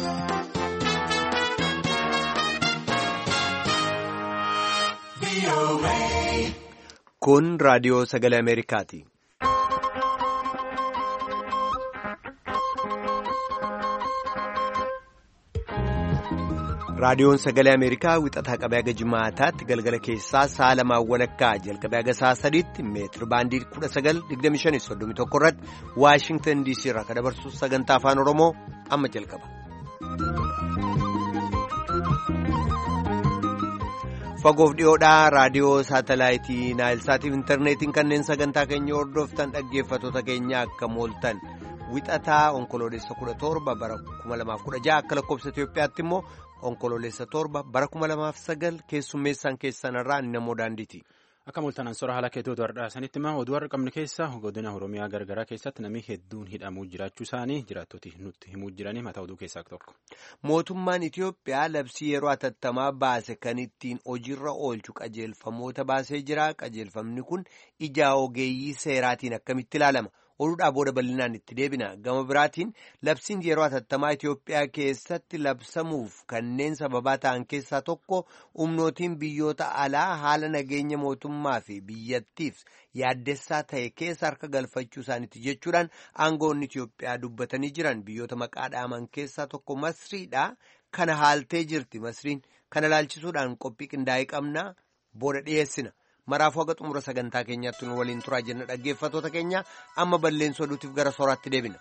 Kun raadiyoo sagalee Ameerikaati. Raadiyoon sagalee Ameerikaa wixataa qabee haga jimaataatti galgala keessaa sa'a lamaan walakkaa jalqabee haga sa'a sadiitti meetira baandii 19:25-31 irratti Waashingtan DC irraa kan dabarsu sagantaa afaan Oromoo amma jalqaba. Fagoof dhiyoodhaa raadiyoo saatalaayitii naayilsaatiif intarneetiin kanneen sagantaa keenya hordoftan dhaggeeffattoota keenya akka mooltan wixataa onkoloolessa 17 bara 2016 akka lakkoofsa Itoophiyaatti immoo onkoloolessa 7 bara 2009 keessummeessaan keessanirraa namoo daandiiti. Akka mooltan ansora haala keettootu hardhaasanitti immoo oduu har'a qabnu keessa godina Oromiyaa gargaraa keessatti namni hedduun hidhamuu jiraachuu isaanii jiraattoti nutti himuu jiranii mataa oduu keessaa tokko. Mootummaan Itiyoophiyaa labsii yeroo hatattamaa baase kan ittiin hojiirra oolchu qajeelfamoota baasee jira. Qajeelfamni kun ija ogeeyyii seeraatiin akkamitti ilaalama? Oduudhaa booda bal'inaan itti deebina. Gama biraatiin labsiin yeroo hatattamaa Itiyoophiyaa keessatti labsamuuf kanneen sababaa ta'an keessaa tokko humnootiin biyyoota alaa haala nageenya mootummaa fi biyyattiif yaaddessaa ta'e keessa harka galfachuu isaaniiti jechuudhaan aangoonni Itiyoophiyaa dubbatanii jiran. Biyyoota maqaa dhaaman keessaa tokko Masriidha. Kana haaltee jirti Masriin. Kana ilaalchisuudhaan qophii qindaa'ee qabna booda dhiyeessina. Maraafuu haga xumura sagantaa keenyaatti nu waliin turaa jenna dhaggeeffattoota keenya amma balleensoo oduutiif gara sooraatti deebina.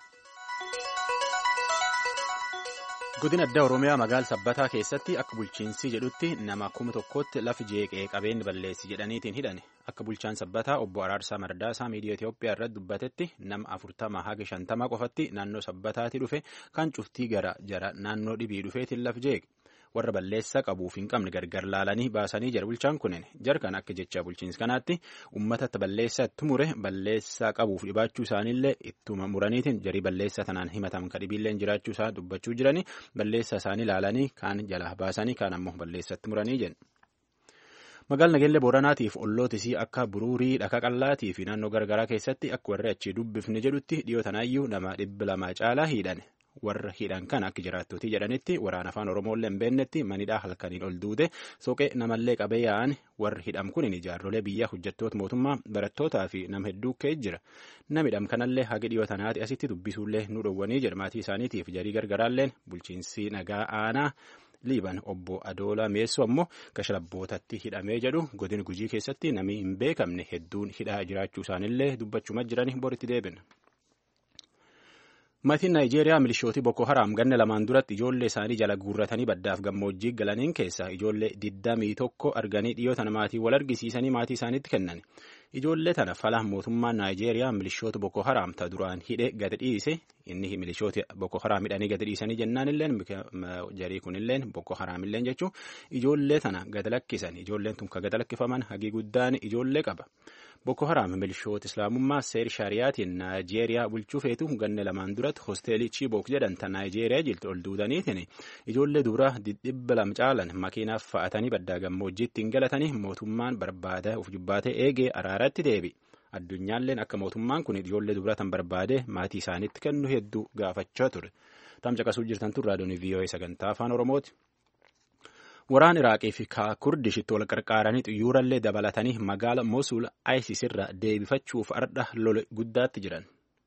Godina addaa Oromiyaa magaalaa Sabbataa keessatti akka bulchiinsi jedhutti nama 1,000tti lafi jeeqee qabeen balleessi jedhaniitiin hidhane. Akka bulchaan Sabbataa obbo Araarsaa Mardaasaa miidiyaa Itoophiyaa irratti dubbatetti nama 40 haga 50 qofatti naannoo Sabbataatti dhufe kan cuftii gara jara naannoo dhibii dhufeetiin lafi jeeqe. Warra balleessa qabuuf hin qabne gargar laalanii baasanii jira bulchaan kunneen jarkan akka jecha bulchiinsa kanaatti uummatatti balleessatti mure balleessa qabuuf dhibaachuu isaaniillee ittuma muraniitiin jarii balleessa tanaan himataman kadhibiilleen jiraachuu isaa dubbachuu jiranii balleessa isaanii laalanii kaan jala baasanii kaan ammoo balleessatti muranii jenna. Magaalaa Nageellee Booranaatiif ollootisii akka Buruurii Dhaka Qallaatii fi naannoo gargaraa keessatti akka warri achii dubbifne jedhutti dhiyootanaayyuu nama 200 caalaa hidhan. Warra hidhan kan akka jiraattotii jedhanitti waraana afaan Oromooillee hin beennetti manidhaa halkaniin ol duute soqee namallee qabee yaa'an warri hidham kun ijaarrolee biyyaa hojjettoota mootummaa barattootaa fi nama hedduu keessa jira. Namni hidham kanallee haga dhiyootanaati asitti dubbisuullee nu dhowwanii jira maatii isaaniitiif jarii gargaraalleen bulchiinsi nagaa aanaa Liiban obbo Adoolaa Meessoo ammoo kashalabbootatti hidhamee jedhu godina Gujii keessatti namni hin beekamne hedduun hidhaa jiraachuu isaaniillee dubbachuma jiranii boritti deebina. Maatiin Naayijeeriyaa milishootii Boko Haram ganna lamaan duratti ijoollee isaanii jala guurratanii baddaaf gammoojjii galaniin keessaa ijoollee 21 arganii dhiyootan maatii wal argisiisanii maatii isaaniitti kennan. Ijoollee tana fala mootummaan Naayijeeriyaa milishoota Boko Haram ta duraan hidhe gadi dhiise inni milishoota Boko Haram hidhanii gadi dhiisanii jennaanilleen jarii kunilleen Boko Haramilleen jechuun ijoollee tana gadi lakkisan ijoolleen tun ka gadi lakkifaman hagii guddaan ijoollee qaba. Boko Haram milishoota Islaamummaa seer Shaariyaatiin Naayijeeriyaa bulchuu feetu ganna lamaan duratti hosteelii Chibook jedhanta Naayijeeriyaa jirtu ol duudaniitiin ijoollee dura 200 caalan makiinaaf fa'atanii baddaa gammoojjiitti hin galatanii mootummaan barbaada of jibbaatee eegee araaratti deebi. Addunyaalleen akka mootummaan kun ijoollee dubratan barbaade maatii isaaniitti kennu hedduu gaafachaa ture. Tamcaqasuu jirtan tun raadiyoon VOA sagantaa afaan Oromooti. Waraan Iraaqii fi Kurdishitti wal qarqaaranii xiyyoorallee dabalatanii magaala Mosul ISIS irra deebifachuuf ardha lola guddaatti jiran.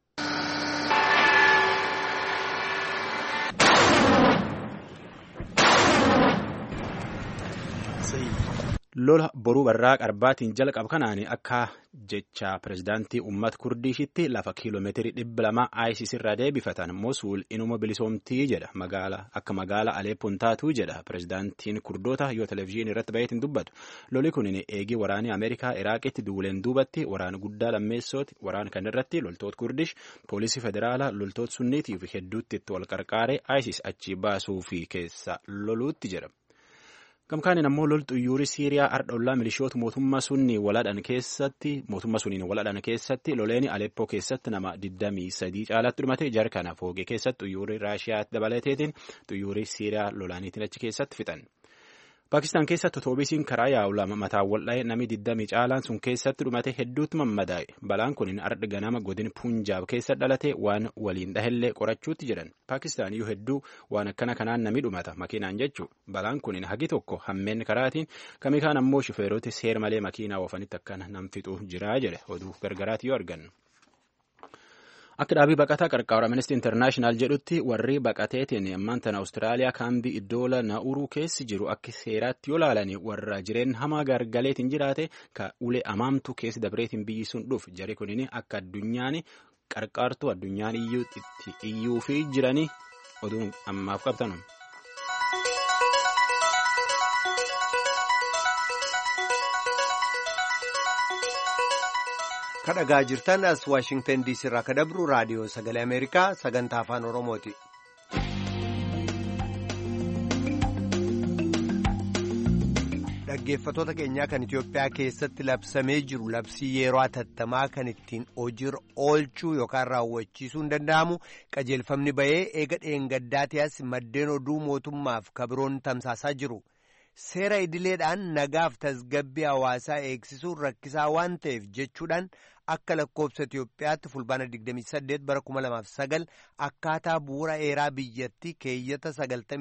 Lola boruu barraa qarbaatiin jalqaba kanaan akka jecha pirezidaantii uummata Kurdishitti lafa kiiloomeetirii 200 ISIS irraa deebifatan Mosul inuma bilisoomtii jedha akka magaala Aleppoon taatuu jedha pirezidaantiin Kurdoota yoo televezyiinii irratti baheetiin dubbatu. Loli kun eegii waraanii Ameerikaa Iraaqitti duuleen duubatti waraana guddaa lammeessooti waraana kan irratti loltoota Kurdish poolisii federaalaa loltoota sunniitii fi hedduutti itti wal qarqaaree ISIS achi baasuu fi keessa loluutti jira. Gamkaaniin ammoo lol xiyyoorri Siiriyaa ardhollaa milishoota mootummaa suniin waladhan keessatti loleeni Aleppoo keessatti nama 23 caalatti dhumate jarkana foogee keessatti xiyyoorri Raashiyaa dabalateetiin xiyyoorri Siiriyaa lolaaniitiin achi keessatti fixan. Paakistaan keessatti otoobiisiin karaa yaa'u lama mataawwal dha'ee namni 20 caalaan sun keessatti dhumate hedduutu mammadaa'e. Balaan kun arda ganama godin Punjaab keessa dhalate waan waliin dhahellee qorachuutti jedhan. Paakistaan iyyuu hedduu waan akkana kanaan namni dhumata makiinaan jechuudha. Balaan kun hagi tokko hammeen karaatiin kamii kaan ammoo shufeeroti seer malee makiinaa oofanitti akkana nam fixuu jira jedhe oduu gargaraati yoo argannu. Akka dhaabii baqataa qarqaara Amnesty International jedhutti warri baqateetiin ammaan tana Awustiraaliyaa kaambii iddoola Naa'uruu keessi jiru akka seeraatti yoo ilaalanii warra jireenya hamaa gargaleetiin jiraate ka ulee amaamtu keessi dabreetiin biyyi sun dhufu jari kunin akka addunyaan qarqaartu addunyaan iyyuu fi jiranii oduun ammaaf qabtanu. kadhagaa jirtan as Waashingtan DC irraa ka dabru raadiyoo sagalee Ameerikaa sagantaa afaan Oromooti. Dhaggeeffatoota keenyaa kan Itoophiyaa keessatti labsamee jiru labsii yeroo hatattamaa kan ittiin hojiirra oolchuu yookaan raawwachiisuu hin danda'amu qajeelfamni bahee eega dheengaddaatiyaas maddeen oduu mootummaaf kabiroon tamsaasaa jiru. Seera idileedhaan nagaaf tasgabbii hawaasaa eegsisuun rakkisaa waan ta'eef jechuudhaan akka lakkoobsa Itoophiyaatti fulbaana 28 bara 2009 akkaataa bu'uura heeraa biyyattii keeyyata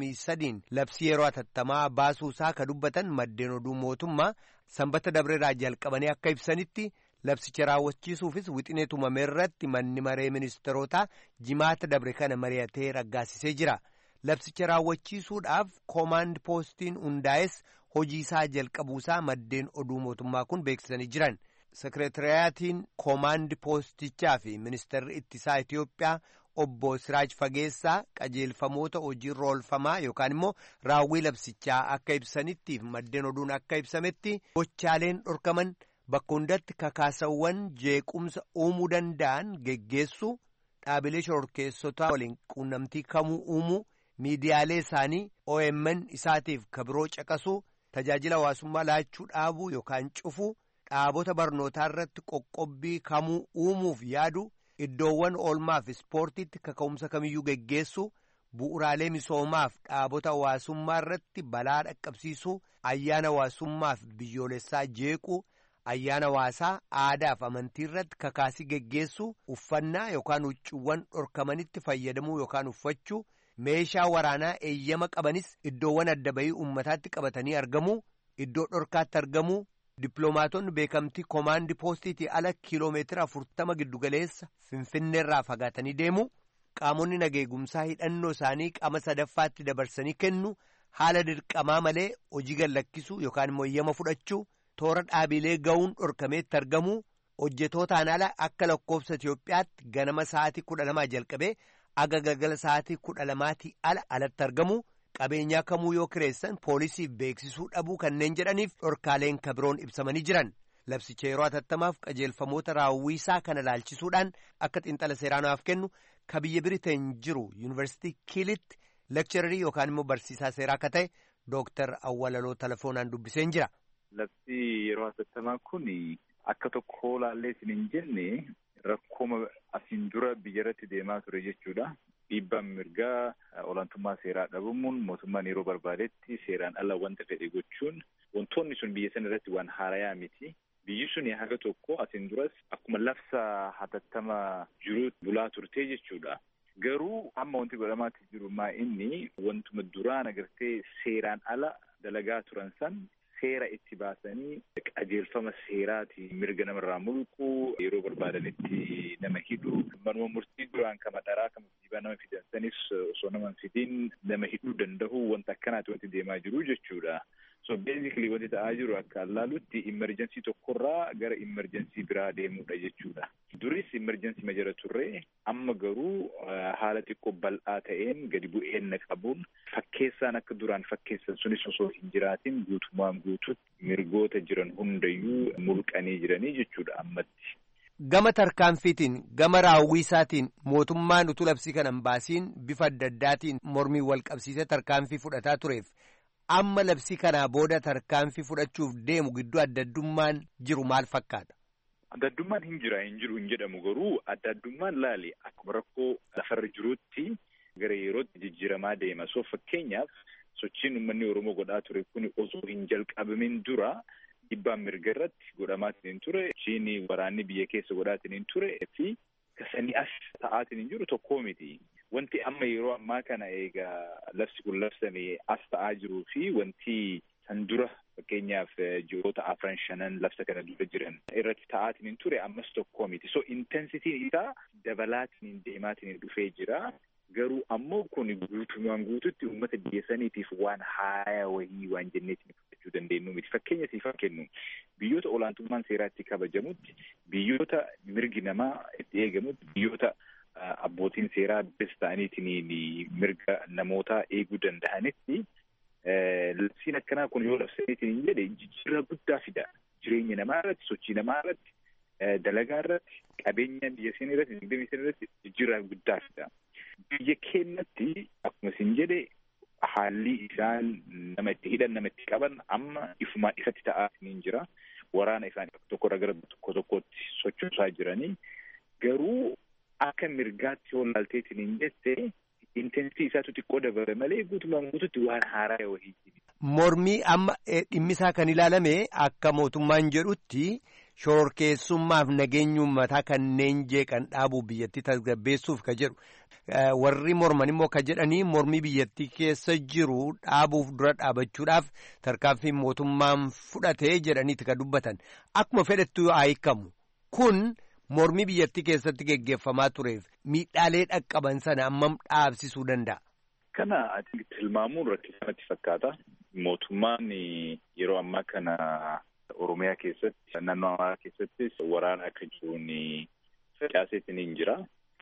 93 labsii yeroo hatattamaa baasuusaa ka dubbatan maddeen oduu mootummaa sanbata dabreeraa jalqabanii akka ibsanitti labsicha raawwachiisuufis wixinee tumame irratti manni maree ministeerotaa jimaata dabre kana mari'atee raggaasisee jira. Labsicha raawwachiisuudhaaf koomaand poostiin hundaa'es hojii isaa jalqabuusaa maddeen oduu mootummaa kun beeksisanii jiran. Sekireetiriyaatiin koomaand poostichaa fi ministeerri ittisaa Itoophiyaa obbo Siraaj Fageessaa qajeelfamoota hojiirra oolfamaa yookaan immoo raawwii labsichaa akka ibsanittiif maddeen oduun akka ibsametti gochaaleen dhorkaman bakka hundatti kakaasawwan jeequmsa uumuu danda'an geggeessuu, dhaabilee shororkeessotaa waliin quunnamtii kamuu uumuu, miidiyaalee isaanii OMN isaatiif kabiroo caqasuu, tajaajila hawaasummaa laachuu dhaabuu yookaan cufuu, dhaabota barnootaa irratti qoqqobbii kamuu uumuuf yaadu, iddoowwan oolmaaf ispoortiitti kaka'umsa kamiyyuu geggeessuu, bu'uraalee misoomaaf dhaabota hawaasummaa irratti balaa dhaqqabsiisuu, ayyaana hawaasummaaf biyyoolessaa jeequu, ayyaana hawaasaa aadaaf amantii irratti kakaasii geggeessuu, uffannaa yookaan huccuuwwan dhorkamanitti fayyadamuu yookaan uffachuu, meeshaa waraanaa eeyyama qabanis iddoowwan adda bahii uummataatti qabatanii argamuu, iddoo dhorkaatti argamuu, dippiloomaatonni beekamtii koomaandi poostiitii ala kiiloomeetira 40 giddugaleessa finfinneerraa fagaatanii deemu, qaamonni nageegumsaa hidhannoo isaanii qaama sadaffaatti dabarsanii kennu, haala dirqamaa malee hojii gallakkisuu yookaan immoo eeyyama fudhachuu, toora dhaabilee ga'uun dhorkameetti argamuu, hojjetootaan ala akka lakkoofsa Itoophiyaatti ganama sa'aatii 12 jalqabee aga galgala sa'aatii 12 alatti argamuu, qabeenyaa kamuu yoo kireessan poolisiif beeksisuu dhabuu kanneen jedhaniif dhorkaaleen kabiroon ibsamanii jiran. Labsicha yeroo hatattamaaf qajeelfamoota raawwiisaa kana laalchisuudhaan akka xiinxala seeraanaaf kennu ka biyya Biriteen jiru yuunivarsiitii Kiilitti lekchararii yookaan immoo barsiisaa seeraa akka ta'e Dooktar Awwalaloo telefoonaan dubbiseen jira. Labsii yeroo hatattamaa kun akka tokko laallee isin hin jenne rakkooma asiin dura biyyarratti deemaa ture jechuudha. Dhiibbaan mirgaa olaantummaa seeraa dhabamuun mootummaan yeroo barbaadetti seeraan ala wanta fedhe gochuun wantoonni sun biyya sana irratti waan haarayaa miti. Biyyi sun haga tokko asiin duras akkuma labsa hatattamaa jiru bulaa turtee jechuudha. Garuu amma wanti godhamaatti jiru maa inni wantuma duraan agartee seeraan ala dalagaa turan san seera itti baasanii qajeelfama seeraati mirga namarraa mulquu yeroo barbaadanitti nama hidhu manuma murtii duraan kama dharaa kama jibaa nama fidansanis osoo nama fidin nama hidhuu danda'u wanta akkanaati wanti deemaa jiru jechuudha. So basically wanti ta'aa jiru akka allaalutti emergency tokkorraa gara emergency biraa deemuudha jechuudha. Duris emergency ma jira turre amma garuu haala xiqqoo bal'aa ta'een gadi bu'een qabuun fakkeessaan akka duraan fakkeessan sunis osoo hin jiraatin guutumaan guututti mirgoota jiran hundayyuu mulqanii jiranii jechuudha ammatti. Gama tarkaanfiitiin gama raawwiisaatiin mootummaan utuu labsii kana hin baasiin bifa adda addaatiin mormii wal qabsiisee tarkaanfii fudhataa tureef amma labsii kanaa booda tarkaanfii fudhachuuf deemu gidduu adda addummaan jiru maal fakkaata? Adda addummaan hin jiru hin jedhamu garuu adda addummaan laali akkuma rakkoo lafarra jiruutti gara yerootti jijjiiramaa deema. So fakkeenyaaf sochiin uummanni Oromoo godhaa ture kun osoo hin jalqabamin dura dhiibbaan mirga irratti godhamaatiin ture. Sochiin waraanni biyya keessa godhaatiin ture fi kasanii as ta'aatiin jiru tokkoo miti. Wanti amma yeroo ammaa kana egaa labsi kun labsamee as ta'aa jiruu fi wanti san dura fakkeenyaaf ji'oota 4-5 labsa kana dura jiran irratti ta'aatiin ture ammas tokkoo miti. So intensitiin isaa dabalaatiin deemaatiin dhufee jira. Garuu ammoo kun guutumaan guututti uummata biyya saniitiif waan haaraa wayii waan jenneetiin fudhachuu dandeenyu miti. Fakkeenya siifan kennu biyyoota olaantummaan seeraatti kabajamutti, biyyoota mirgi namaa itti eegamutti, biyyoota abbootiin seeraa bes ta'aniitiin mirga namootaa eeguu danda'anitti labsiin akkanaa kun yoo labsaniitiin hin jedhe jijjiirraa guddaa fida. Jireenya namaa irratti, sochii namaa irratti, dalagaa irratti, qabeenya biyya sanii irratti, dinagdee sanii irratti jijjiirraa guddaa fida. Biyya keenyatti akkuma isin jedhe haalli isaan nama itti hidhan, nama itti qaban amma ifumaan ifatti ta'aatiin jira. Waraana isaan tokkorraa gara tokkotti sochoosaa jiranii. Garuu akka mirgaatti yoo ilaalteetiin hin jette intensitii isaatu xiqqoo dabale malee guutumaan guututti waan haaraa wayii. Mormii amma dhimmisaa kan ilaalame akka mootummaan jedhutti shororkeessummaaf nageenya uummataa kanneen jeeqan dhaabuu biyyattii tasgabbeessuuf ka jedhu. Warri morman immoo ka jedhanii mormii biyyattii keessa jiru dhaabuuf dura dhaabachuudhaaf tarkaanfii mootummaan fudhatee jedhaniiti ka dubbatan. Akkuma fedhettu haa hiikamu. Kun mormii biyyattii keessatti geggeeffamaa tureef miidhaalee dhaqqaban sana ammam dhaabsisuu danda'a? Kana tilmaamuun rakkisaatti fakkaata. Mootummaan yeroo ammaa kana Oromiyaa keessatti, naannoo Amaaraa keessattis waraana akka jiruun facaaseetiin hin jira.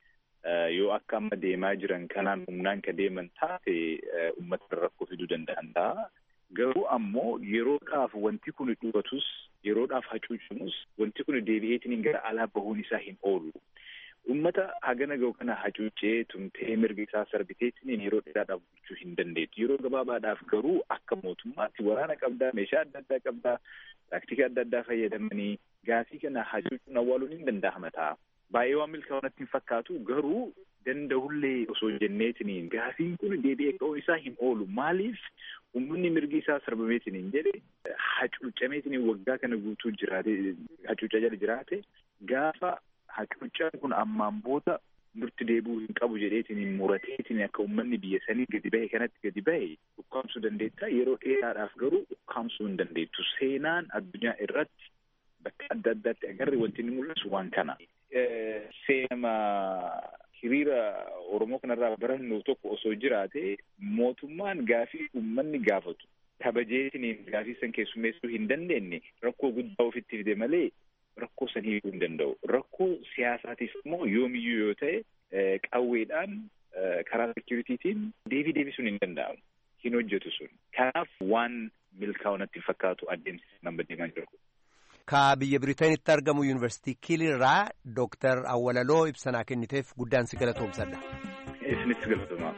Yoo akka amma deemaa jiran kanaan humnaan ka deeman taate uummata rakkoo fiduu danda'an ta'a. Garuu ammoo yeroodhaaf wanti kun dhugatus, yeroodhaaf hacuucamus, wanti kun deebi'eetiin gara alaa bahuun isaa hin oolu. Uummata hagana ga'u kana hacuucee tumtee mirga isaa sarbiteetiin yeroo dheeraadhaaf bulchuu hin dandeettu. Yeroo gabaabaadhaaf garuu akka mootummaatti waraana qabdaa, meeshaa adda addaa qabdaa, taaktika adda addaa fayyadamanii gaafii kana hacuucuun awwaaluun hin danda'ama ta'a. Baay'ee waan milkaa'inatti hin fakkaatu garuu danda'ullee osoo jenneetiin gaafiin kun deebi'ee ka'uun isaa hin oolu. Maaliif uummanni mirgi isaa sarbameetiin hin jedhe hacuucameetiin waggaa kana guutuu jiraate hacuucaa jala jiraate gaafa hacuucaan kun ammaan booda murti deebi'uu hin qabu jedheetiin murateetiin akka uummanni biyya sanii gadi bahe kanatti gadi bahe ukkaamsuu dandeetta. Yeroo dheeraadhaaf garuu ukkaamsuu hin dandeettu. Seenaan addunyaa irratti bakka adda addaatti agarre wanti inni mul'isu waan kana. Seenama hiriira Oromoo kanarraa barannu tokko osoo jiraate mootummaan gaafii uummanni gaafatu kabajeetiin gaafii san keessummeessuu hin dandeenye rakkoo guddaa ofitti fide malee rakkoo san hiikuu hin danda'u. Rakkoo siyaasaatiif immoo yoomiyyuu yoo ta'e qawweedhaan karaa seekuriitiitiin deebisuun hin danda'amu. Hin hojjetu sun. Kanaaf waan milkaa'inatti fakkaatu adeemsi nama deemaa jiru. Ka biyya Biriitaanitti argamu Yuunivarsiitii Kiilirraa Dooktar Awwalaloo ibsanaa kenniteef guddaan si galatoomsadha. Isinis galatoomaa.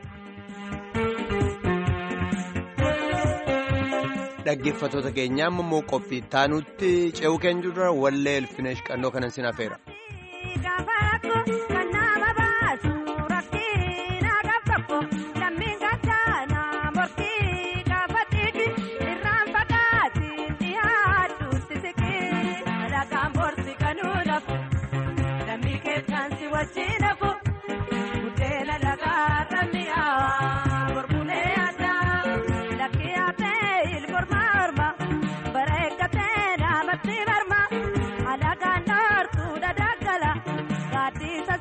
Dhaggeeffattoota keenyaa immoo qophii taanutti ce'uu keenya dura wallee Elfinesh qannoo kanan sin hafeera. Alagaan noortuu dhadhaggala gaaddisa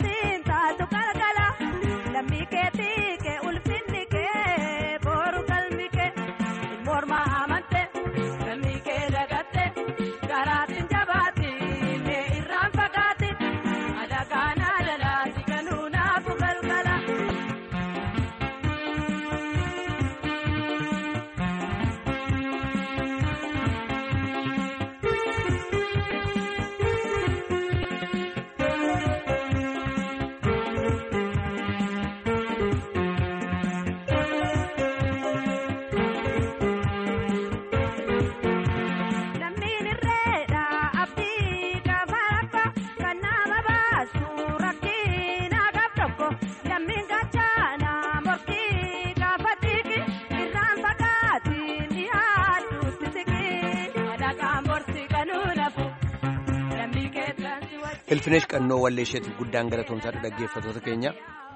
Ilfinesh Qannoo walleesheetiif guddaan galatoomsaadha dhaggeeffatoota keenya.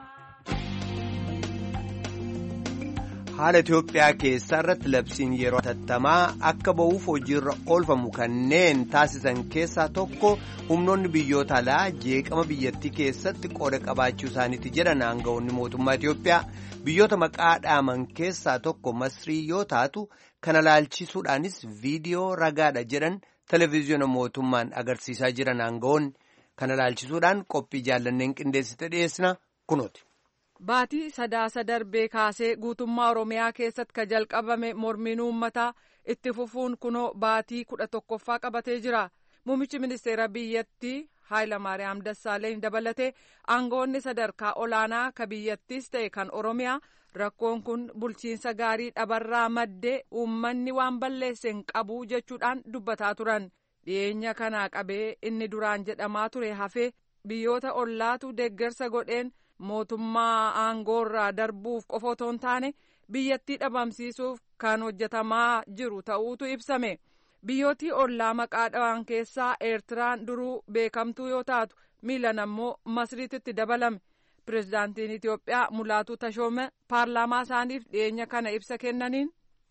Haala Itoophiyaa keessaa irratti labsiin yeroo hatattamaa akka ba'uuf hojiirra oolfamu kanneen taasisan keessaa tokko humnoonni biyyoota alaa jeeqama biyyattii keessatti qooda qabaachuu isaaniiti jedhan aangawoonni mootummaa Itoophiyaa. Biyyoota maqaa dhaaman keessaa tokko Masrii yoo taatu kana laalchisuudhaanis viidiyoo ragaadha jedhan televezyiina mootummaan agarsiisaa jiran aangawoonni kana laalchisuudhaan qophii jaallanneen qindeessite dhiyeessina kunooti. Baatii sadaasa darbee kaasee guutummaa Oromiyaa keessatti ka jalqabame mormiin uummataa itti fufuun kunoo baatii 11ffaa qabatee jira. Muummichi ministeera biyyattii Hayilamaariyaam Dassaaleny dabalatee aangawoonni sadarkaa olaanaa ka biyyattiis ta'e kan Oromiyaa rakkoon kun bulchiinsa gaarii dhabarraa maddee uummanni waan balleesse hin qabu jechuudhaan dubbataa turan. Dhiyeenya kanaa qabee inni duraan jedhamaa ture hafee biyyoota ollaatu deeggarsa godheen mootummaa aangoorraa darbuuf qofa otoo hin taane biyyattii dhabamsiisuuf kan hojjetamaa jiru ta'uutu ibsame. Biyyootii ollaa maqaa dhawaan keessaa Eertiraan duruu beekamtuu yoo taatu miilan ammoo Masriititti dabalame. Pireezidaantiin Itoophiyaa Mulaatuu Tashoome paarlaamaa isaaniif dhiyeenya kana ibsa kennaniin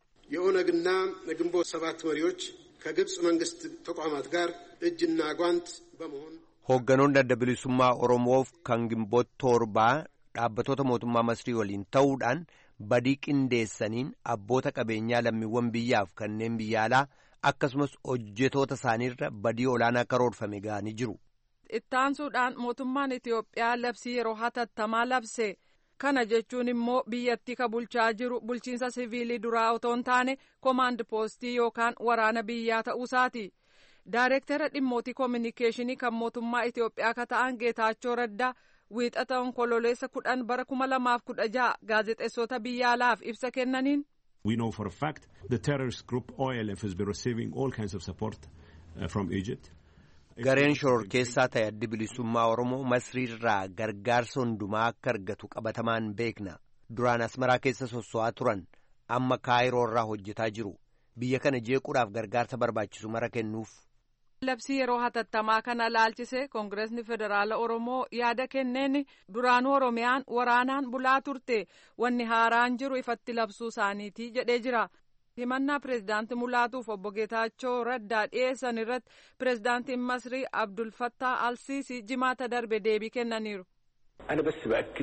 የኦነግና የግንቦት ሰባት መሪዎች ከግብጽ መንግስት ተቋማት ጋር እጅና ጓንት በመሆን Hoogganoonni adda bilisummaa Oromoof kan Gimboot torbaa dhaabbatoota mootummaa Masrii waliin ta'uudhaan badii qindeessaniin abboota qabeenyaa lammiiwwan biyyaaf kanneen biyya alaa akkasumas hojjetoota isaaniirra badii olaanaa karoorfame ga'anii jiru. Ittaansuudhaan mootummaan Itoophiyaa labsii yeroo hatattamaa labse. Kana jechuun immoo biyyattii ka bulchaa jiru bulchiinsa siviilii duraa otoo hin taane koomaand poostii yookaan waraana biyyaa ta'uusaati. Daayireektara dhimmootii koominikeeshinii kan mootummaa Itoophiyaa ka ta'an Geetaachoo Raddaa wiixata onkololeessa 10 bara 2016 gaazexeessota biyya alaaf ibsa kennaniin. We know for a fact the terrorist group OLF has been receiving all kinds of support from Egypt. Gareen shororkeessaa ta'e addi bilisummaa Oromoo Masriirraa gargaarsa hundumaa akka argatu qabatamaan beekna. Duraan Asmaraa keessa sosso'aa turan amma Kaayiroorraa hojjetaa jiru. Biyya kana jeequudhaaf gargaarsa barbaachisu mara kennuuf. Labsii yeroo hatattamaa kana laalchise Koongireesni Federaala Oromoo yaada kenneen duraanuu Oromiyaan waraanaan bulaa turte wanni haaraan jiru ifatti labsuu isaaniiti jedhee jira. Himannaa pireezidaantii Mulaatuuf obbo Geetaachoo Raddaa dhiyeessan irratti pireezidaantiin Masrii Abdul Fattah Al-Siisi jimaata darbe deebii kennaniiru. أنا بس بأكد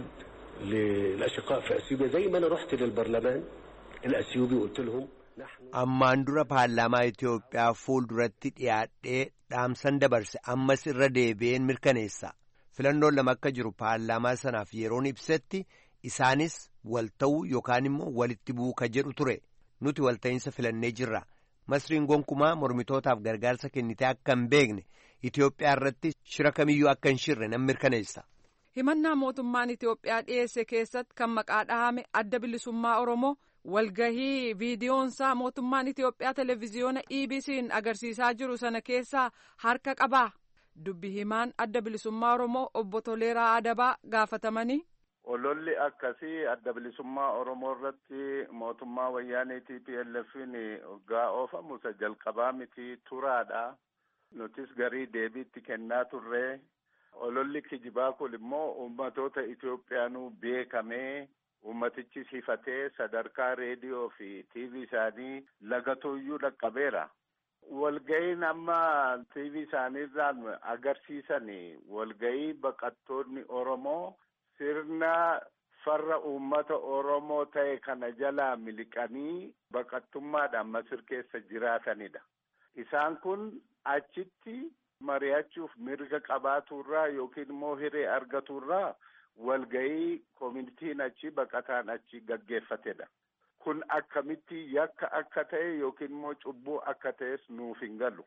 للأشقاء في أثيوبيا زي ما أنا رحت للبرلمان الأثيوبي وقلت لهم Ammaan dura paarlaamaa Itoophiyaa fuulduratti dhiyaadhee dhaamsan dabarse ammas irra deebi'een mirkaneessa. Filannoon lama akka jiru paarlaamaa sanaaf yeroon ibsetti isaanis wal ta'uu yookaan immoo walitti bu'uu ka jedhu ture. Nuti walta'iinsa filannee jirra. Masriin gonkumaa mormitootaaf gargaarsa kennitee akka hin beekne Itoophiyaa irratti shira kamiyyuu akka hin shirre nan mirkaneessa. Himannaa mootummaan Itoophiyaa dhiyeesse keessatti kan maqaa dhahame adda bilisummaa Oromoo walgahii viidiyoonsaa mootummaan Itoophiyaa televezyiyoona EBC'n agarsiisaa jiru sana keessaa harka qabaa. Dubbi himaan adda bilisummaa Oromoo obbo Toleeraa Adabaa gaafatamanii. Ololli akkasii adda bilisummaa Oromoo irratti mootummaa wayyaanee TPLF'n hoggaa oofamu isa jalqabaa miti turaadha. Nutis garii deebiitti kennaa turre. Ololli kijibaa kun immoo uummatoota Itoophiyaanuu beekamee ummatichi sifatee sadarkaa reediyoo fi TV isaanii lagatuyyuu dhaqqabeera. Walga'iin amma TV isaaniirraan agarsiisan walga'ii baqattoonni Oromoo sirna farra uummata Oromoo ta'e kana jalaa miliqanii baqattummaadhaan Masir keessa jiraatanidha. Isaan kun achitti mari'achuuf mirga qabaaturraa yookiin immoo hiree argaturraa walga'ii koomunitiin achi baqataan achi gaggeeffatedha. Kun akkamitti yakka akka ta'e yookiin immoo cubbuu akka ta'es nuuf hin galu.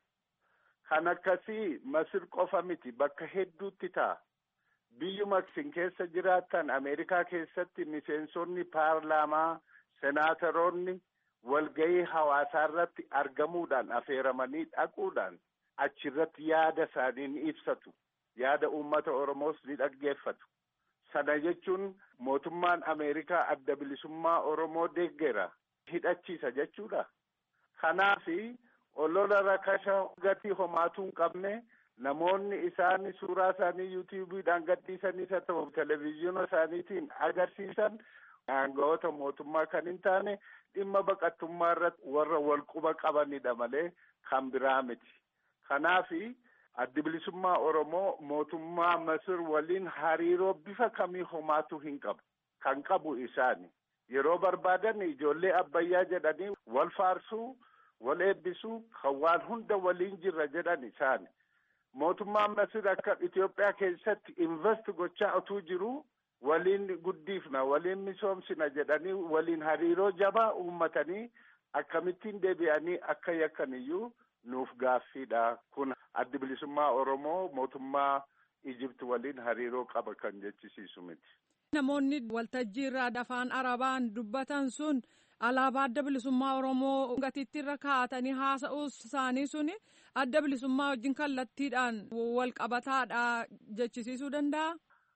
Kan akkasii Masir qofa miti bakka hedduutti ta'a. Biyyuma isin keessa jiraattan Ameerikaa keessatti miseensonni paarlaamaa, senaataroonni walga'ii hawaasaa irratti argamuudhaan affeeramanii dhaquudhaan achirratti yaada isaanii ni ibsatu. Yaada uummata Oromoos ni dhaggeeffatu. Sana jechuun mootummaan Ameerikaa adda bilisummaa Oromoo deeggera hidhachiisa jechuudha. Kanaafi olola rakasha gatii homaatuu hin qabne namoonni isaanii suuraa isaanii yuutuubiidhaan gadhiisanis haa ta'u televezyiina isaaniitiin agarsiisan aangawoota mootummaa kan hin taane dhimma baqattummaa irratti warra wal quba qabanidha malee kan biraa miti. Kanaafi addi bilisummaa Oromoo mootummaa Masir waliin hariiroo bifa kamii homaatu hin qabu. Kan qabu isaani. Yeroo barbaadan ijoollee Abbayyaa jedhanii wal faarsuu, wal eebbisuu, kan waan hunda waliin jirra jedhan isaani. Mootummaan Masir akka Itoophiyaa keessatti invest gochaa utuu jiru waliin guddifna, waliin misoomsina jedhanii waliin hariiroo jabaa uummatanii akkamittiin deebi'anii akka yakkaniyyuu nuuf gaaffiidha. Kun addi bilisummaa Oromoo mootummaa Ijipti waliin hariiroo qaba kan jechisiisu miti. Namoonni waltajjii irraa afaan Arabaan dubbatan sun alaabaa adda bilisummaa Oromoo gatiitti irra kaa'atanii haasa'uu isaanii suni adda bilisummaa wajjin kallattiidhaan wal qabataadha jechisiisuu danda'a?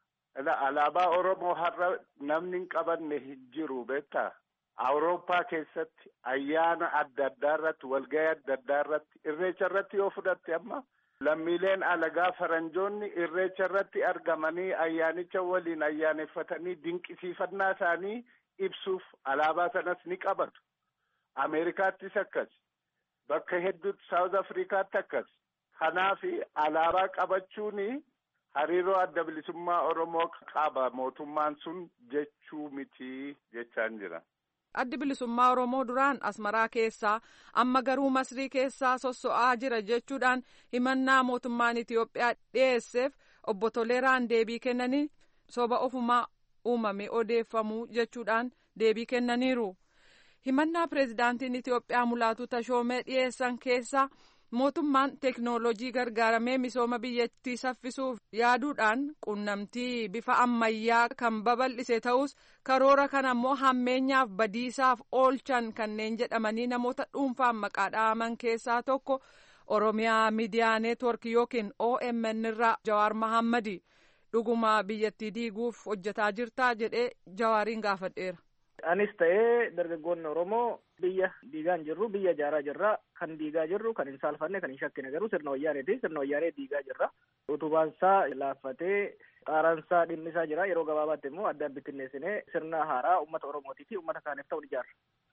Alaabaa Oromoo har'a namni hin qabanne hin jiru beektaa? Awurooppaa keessatti ayyaana adda addaa irratti walgahii adda addaa irratti irreecha irratti yoo fudhatte amma lammiileen alagaa faranjoonni irreecha irratti argamanii ayyaanicha waliin ayyaaneffatanii dinqisiifannaa isaanii ibsuuf alaabaa sanas ni qabatu. Ameerikaattis akkas, bakka hedduutti Saawuz Afrikaatti akkas. Kanaafi alaabaa qabachuuni hariiroo adda bilisummaa Oromoo qaba mootummaan sun jechuu miti jechaan jira. Addi bilisummaa Oromoo duraan Asmaraa keessaa amma garuu Masrii keessaa sosso'aa jira jechuudhaan himannaa mootummaan Itiyoophiyaa dhiyeesseef obbo Toleeraan deebii kennanii soba ofumaa uumame odeeffamuu jechuudhaan deebii kennaniiru. Himannaa pireezidaantiin Itiyoophiyaa Mulaatu Tashoomee dhiyeessan keessaa mootummaan teeknooloojii gargaaramee misooma biyyattii saffisuuf yaaduudhaan qunnamtii bifa ammayyaa kan babal'ise ta'us karoora kana immoo hammeenyaaf badiisaaf oolchan kanneen jedhamanii namoota dhuunfaan maqaa dha'aman keessaa tokko Oromiyaa Miidiyaa Neetwork yookiin OMN irraa Jawaar Mahammadi. Dhuguma biyyattii diiguuf hojjetaa jirtaa jedhee Jawaariin gaafadheera. Anis ta'ee dargaggoonni Oromoo biyya diigaa hin jirru, biyya ijaaraa jirra. Kan diigaa jirru, kan hin saalfanne, kan hin shakkine garuu sirna wayyaaneeti. Sirna wayyaanee diigaa jirra. Utubaansaa laaffatee xaaraansaa dhimmisaa jira. Yeroo gabaabaatti immoo addaan bittinneessinee sirna haaraa uummata Oromootii fi uummata kaaniif ta'u ijaarra.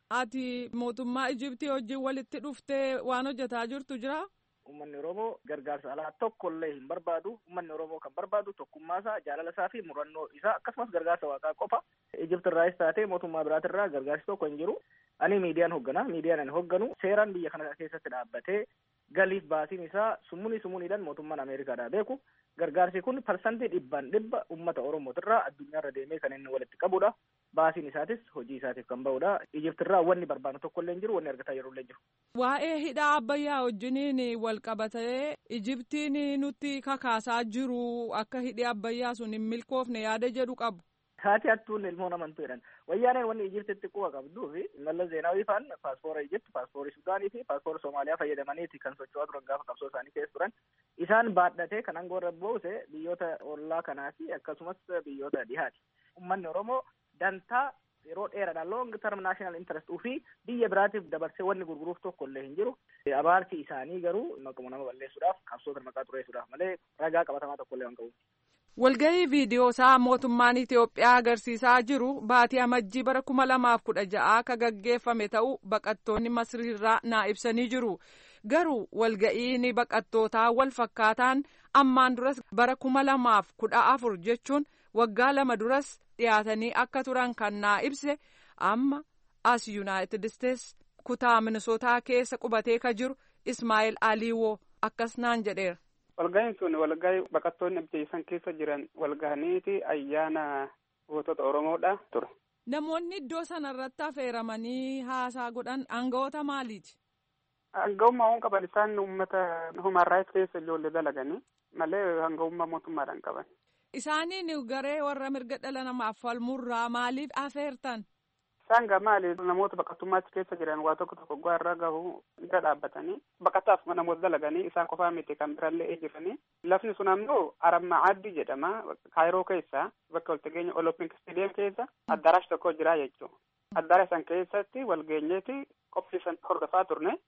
Ati mootummaa Ijiptii wajjin walitti dhuftee waan hojjetaa jirtu jira? Uummanni Oromoo gargaarsa alaa tokkollee hin barbaadu. Uummanni Oromoo kan barbaadu tokkummaasaa, jaalalasaa fi murannoo isaa akkasumas gargaarsa waaqaa qofa. Ijipti irraas taatee mootummaa biraatirraa gargaarsi tokko hin jiru. Ani miidiyaan hoogganaa, miidiyaan ani hoogganu seeraan biyya kana keessatti dhaabbatee galiif baasiin isaa summuniidhaan mootummaan Ameerikaadhaa beeku. Gargaarsi kun parsantii 100% uummata Oromootirraa addunyaarra deemee kan inni walitti qabudha. Baasiin isaatis hojii isaatiif kan bahudha. Ijiptirraa wanni barbaadu tokkollee hin jiru, wanni argataa yeroo jiru. Waa'ee hidha Abbayyaa wajjiniin wal qabatee Ijiptiin nutti kakaasaa jiru akka hidhi Abbayyaa sun hin milkoofne yaada jedhu qabu. Haati hattuun ilmoon amantuu jedhan. Wayyaaneen wanni Ijiptitti quba qabduu fi Mallas Zeenaawii faan paaspoora Ijipti, paaspoora Sudaanii fi paaspoora Soomaaliyaa fayyadamaniiti kan socho'aa turan gaafa qabsoo isaanii keessa turan. Isaan baadhatee kan aangoo irra buuse biyyoota ollaa kanaa fi akkasumas biyyoota dhihaati. Uummanni Oromoo dantaa yeroo dheeraadhaan long term national interest fi biyya biraatiif dabarsee wanni gurguruuf tokko illee hin jiru. Abaarsi isaanii garuu maquma nama balleessuudhaaf qabsoota maqaa xureessuudhaaf malee ragaa qabatamaa tokko illee waan qabuuf. Walgahii viidiyoosaa mootummaan Itiyoophiyaa agarsiisaa jiru baatii amajjii bara 2016 ka gaggeeffame ta'uu baqattoonni Masriirraa naa ibsanii jiru. Garuu walga'iin baqattootaa wal fakkaataan ammaan duras bara 2014 jechuun waggaa 2 duras dhiyaatanii akka turan kan naa ibse amma as Yuunaayitid Isteets kutaa Minisootaa keessa qubatee ka jiru Ismaa'eel Aliiwoo akkas naan jedheera. Walga'iin sun walgahii baqattoonni biyya keessa jiran walgahaniiti ayyaana gootota Oromoodha ture. Namoonni iddoo sanarratti affeeramanii haasaa godhan aangawoota maaliiti? Aangawummaa waan qaban isaan uummata human rights keessa ijoollee dalaganii malee aangawummaa mootummaadhaan qaban. Isaaniin garee warra mirga dhala namaaf falmurraa maaliif affeertan? Isaan maali namoota baqattummaatti keessa jiran waa tokko irra gahu irra dhaabbatanii baqataaf namoota dalaganii isaan qofaa miti kan birallee jiranii. Lafni sun ammoo Arammaaddi jedhama. Kaayiroo keessa bakka waltageenya Olympic Stadium keessa addarash tokko jira jechuudha. Addarash san keessatti walgeenyeeti qophiisan hordofaa turne.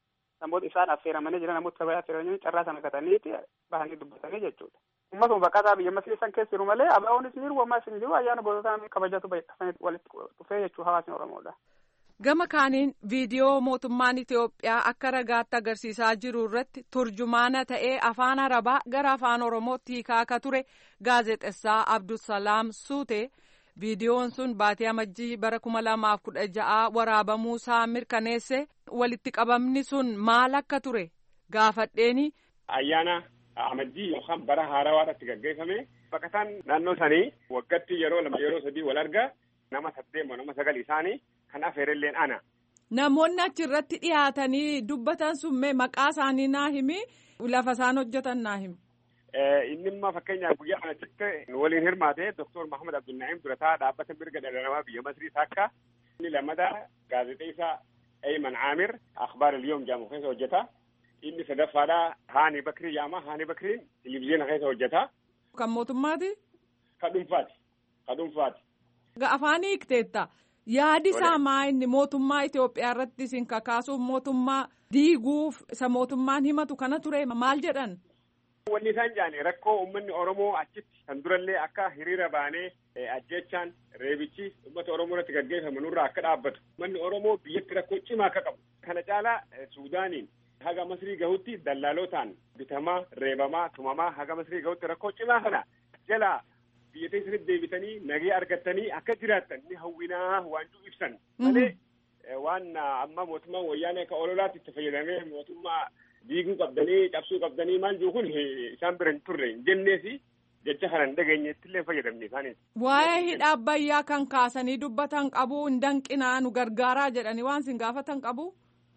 namoota isaan affeeramanii jiran namoota sabaa affeeramanii carraa sana gataniiti bahanii dubbatanii jechuudha. Uummatuma baqataa biyya Masrii san keessa jiru malee ABO'nis ni jiru ammas ni jiru ayyaana goototaa kabajatu baay'atanii walitti dhufee jechuu hawaasni Oromoodha. Gama kaaniin viidiyoo mootummaan Itoophiyaa akka ragaatti agarsiisaa jiru irratti turjumaana ta'ee afaan Arabaa gara afaan Oromootti hiikaa akka ture gaazexessaa Abdusalaam Suutee viidiyoon sun baatii amajjii bara 2016 waraabamuusaa mirkaneesse walitti qabamni sun maal akka ture gaafadheeni. Ayyaana amajjii yookaan bara haarawaadhaatti gaggeeffame baqataan naannoo sanii waggaatti yeroo 2 yeroo 3 wal arga nama 8 moo nama 9 isaanii kan afeerelleen ana. Namoonni achirratti dhiyaatanii dubbatan sun mee maqaa isaanii naa himi lafa isaan hojjetan naa himi. Inni immoo fakkeenyaaf guyyaa kanatti waliin hirmaate Dr. Muhammad Abdul Naim durataa dhaabbata mirga dhala namaa biyya Masrii takka inni lammataa gaazexeessaa Ayman Amir akhbaar al-yawm jedhamu keessa hojjeta. Inni sadaffaadhaa Haani Bakrii yaama. Haani Bakriin televizyiina keessa hojjeta. Kan mootummaati? Ka dhuunfaati. Afaan hiikteetta. Yaadi isaa maa inni mootummaa Itoophiyaa irratti isin kakaasuuf mootummaa diiguuf isa mootummaan himatu kana ture maal jedhan? Wanni isaan jedhani rakkoo uummanni Oromoo achitti kan durallee akka hiriira baanee ajjechaan reebichi uummata Oromoo irratti gaggeeffamu nurraa akka dhaabbatu. Uummanni Oromoo biyyatti rakkoo cimaa akka qabu. Kana caalaa Suudaaniin haga Masrii gahutti dallaalotaan bitamaa, reebamaa, tumamaa haga Masrii gahutti rakkoo cimaa kana jalaa biyya teessanitti deebitanii nagee argattanii akka jiraattan ni hawwinaa waanjuu ibsan. Malee waan amma mootummaan wayyaanee akka ololaatti itti fayyadamee mootummaa diiguu qabdanii cabsuu qabdanii maal jiru kun isaan bira hin turre hin jenneesi jecha kana hin dhageenyetti illee fayyadamne isaaniiti. Waa'ee hidha Abbayyaa kan kaasanii dubbatan qabu hin danqinaa nu gargaaraa jedhanii waan isin gaafatan qabu.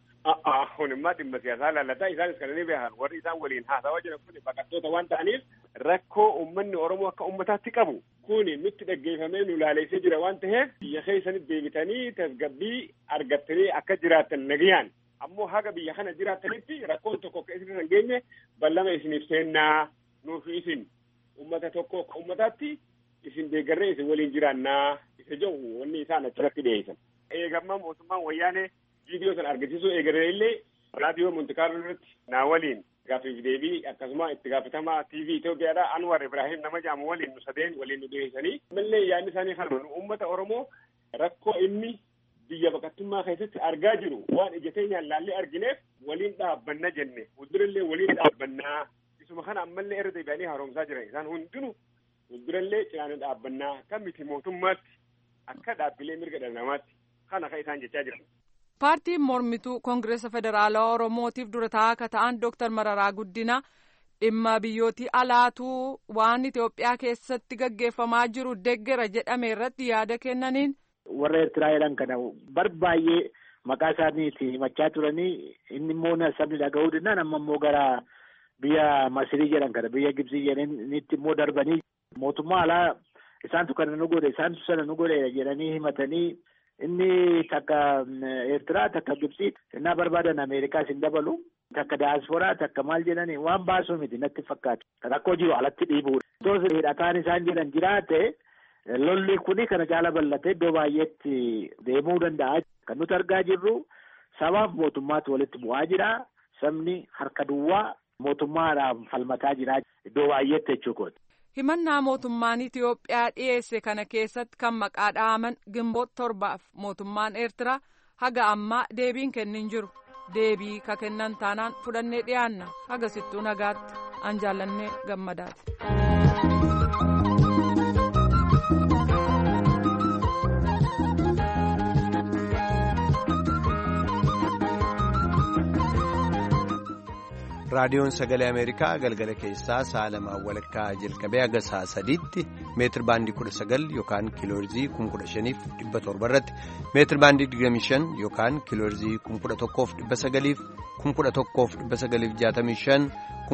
Kun immoo dhimma siyaasaa laallataa isaanis kan inni beekan warri isaan waliin haasawaa jiran kun baqattoota waan ta'aniif rakkoo uummanni Oromoo akka uummataatti qabu kun nutti dhaggeeffamee nu laaleessee jira waan ta'eef biyya keessanitti deebitanii tasgabbii argattanii akka jiraattan nagayaan. Ammoo haga biyya kana jiraatanitti rakkoon tokko akka isin hin geenye ballama isiniif seennaa nuufi isin uummata tokko akka uummataatti isin deeggarree isin waliin jiraannaa isa jedhu wanni isaan achirratti dhiyeessan. Eegammaa mootummaan wayyaanee viidiyoo sana argisiisuu eegalee illee raadiyoo Montikaarloo irratti naa waliin gaaffiif deebii akkasuma itti gaafatamaa TV Itoophiyaadhaa Anwar Ibrahim nama jedhamu waliin nu sadeen waliin nu dhiyeessanii ammallee yaadni isaanii kana uummata Oromoo rakkoo inni biyya baqattummaa keessatti argaa jiru waan ija keenyaan laallee argineef waliin dhaabbanna jenne fuuldurallee waliin dhaabbannaa isuma kana ammallee irra deebi'anii haaromsaa jiran isaan hundinuu fuuldurallee cinaanii dhaabbannaa kan miti mootummaatti akka dhaabbilee mirga dhala namaatti kana kan isaan jechaa jiran. Paartiin mormituu Koongireesa Federaalawaa Oromootiif dura taa'aa akka ta'an Dr. Mararaa Guddina dhimma biyyootii alaatuu waan Itoophiyaa keessatti gaggeeffamaa jiru deeggera jedhame irratti yaada kennaniin. Warra Eertiraa jedhan kana barbaay'ee maqaa isaaniitti himachaa turanii inni immoo sabni dhaga'uu dinnaan amma immoo gara biyya Masirii jedhan kana biyya Gibsii jedhanitti immoo darbanii mootummaa alaa isaantu kana nu godhe isaantu sana nu godhe jedhanii himatanii inni takka Eertiraa takka Gibsii innaa barbaadan Ameerikaa isin dabalu takka daasporaa takka maal jedhanii waan baasuu miti natti fakkaatu rakkoo jiru alatti dhiibuudha. Toos hidhataan isaan jedhan jiraate. Lolli kuni kana caala bal'atee iddoo baay'eetti deemuu danda'a. Kan nuti argaa jirru sabaaf mootummaatu walitti bu'aa jira. Sabni harka duwwaa mootummaadhaan falmataa jira iddoo baay'eetti jechuudha. Himannaa mootummaan Itoophiyaa dhiyeesse kana keessatti kan maqaa dhaaman Gimboot 7 mootummaan Eertiraa haga ammaa deebiin kennin jiru. Deebii ka kennan taanaan fudhannee dhiyaanna haga sittuu nagaatti an jaallannee gammadaati. raadiyoon sagalee ameerikaa galgala keessaa sa'a 2 walakkaa jalqabee haga sa'a 3tti meetir baandii 19 yookaan kiiloorzii 15,700 irratti meetir baandii 25 yookaan kiiloorzii 11,900 11,965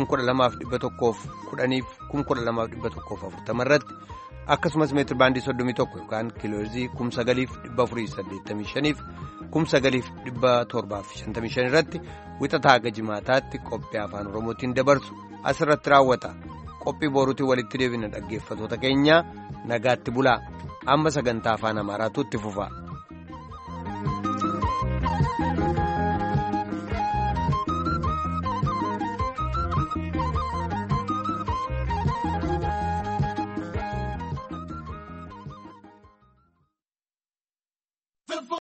12,110 12,140 irratti akkasumas meetir baandii 31 yookaan kiiloorzii 9,485 9,755 irratti wixataa haga jimaataatti qophii afaan oromootiin dabarsu asirratti raawwata qophii boruutiin walitti deebina dhaggeeffatoota keenya nagaatti bulaa amma sagantaa afaan amaaraatu itti fufa.